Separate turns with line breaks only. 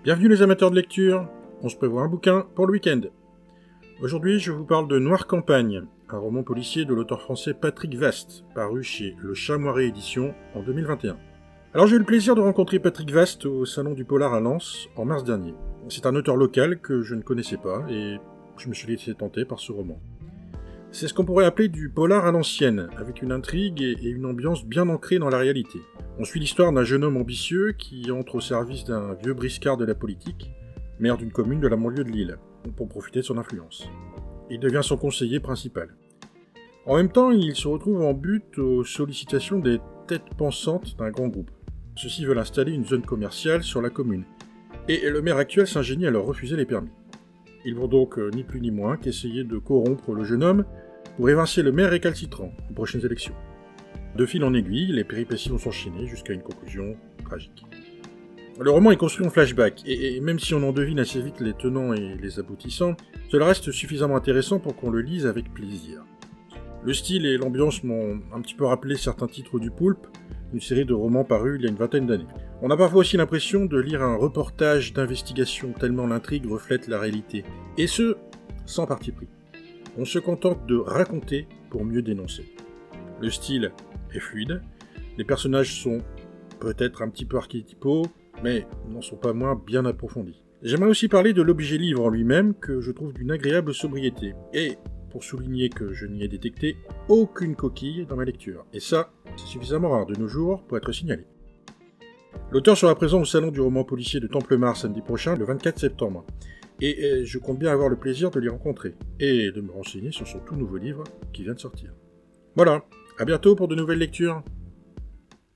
Bienvenue les amateurs de lecture, on se prévoit un bouquin pour le week-end. Aujourd'hui je vous parle de Noire Campagne, un roman policier de l'auteur français Patrick Vast, paru chez Le Chat Moiré Éditions en 2021. Alors j'ai eu le plaisir de rencontrer Patrick Vast au Salon du Polar à Lens en mars dernier. C'est un auteur local que je ne connaissais pas et je me suis laissé tenter par ce roman. C'est ce qu'on pourrait appeler du polar à l'ancienne, avec une intrigue et une ambiance bien ancrée dans la réalité. On suit l'histoire d'un jeune homme ambitieux qui entre au service d'un vieux briscard de la politique, maire d'une commune de la banlieue de Lille, pour profiter de son influence. Il devient son conseiller principal. En même temps, il se retrouve en butte aux sollicitations des têtes pensantes d'un grand groupe. Ceux-ci veulent installer une zone commerciale sur la commune, et le maire actuel s'ingénie à leur refuser les permis. Ils vont donc ni plus ni moins qu'essayer de corrompre le jeune homme pour évincer le maire récalcitrant aux prochaines élections. De fil en aiguille, les péripéties vont s'enchaîner jusqu'à une conclusion tragique. Le roman est construit en flashback, et même si on en devine assez vite les tenants et les aboutissants, cela reste suffisamment intéressant pour qu'on le lise avec plaisir. Le style et l'ambiance m'ont un petit peu rappelé certains titres du Pulp, une série de romans parus il y a une vingtaine d'années. On a parfois aussi l'impression de lire un reportage d'investigation tellement l'intrigue reflète la réalité, et ce, sans parti pris. On se contente de raconter pour mieux dénoncer. Le style est fluide, les personnages sont peut-être un petit peu archétypaux, mais n'en sont pas moins bien approfondis. J'aimerais aussi parler de l'objet livre en lui-même, que je trouve d'une agréable sobriété, et pour souligner que je n'y ai détecté aucune coquille dans ma lecture. Et ça, c'est suffisamment rare de nos jours pour être signalé. L'auteur sera présent au salon du roman policier de Templemars samedi prochain, le 24 septembre. Et je compte bien avoir le plaisir de l'y rencontrer, et de me renseigner sur son tout nouveau livre qui vient de sortir. Voilà, à bientôt pour de nouvelles lectures.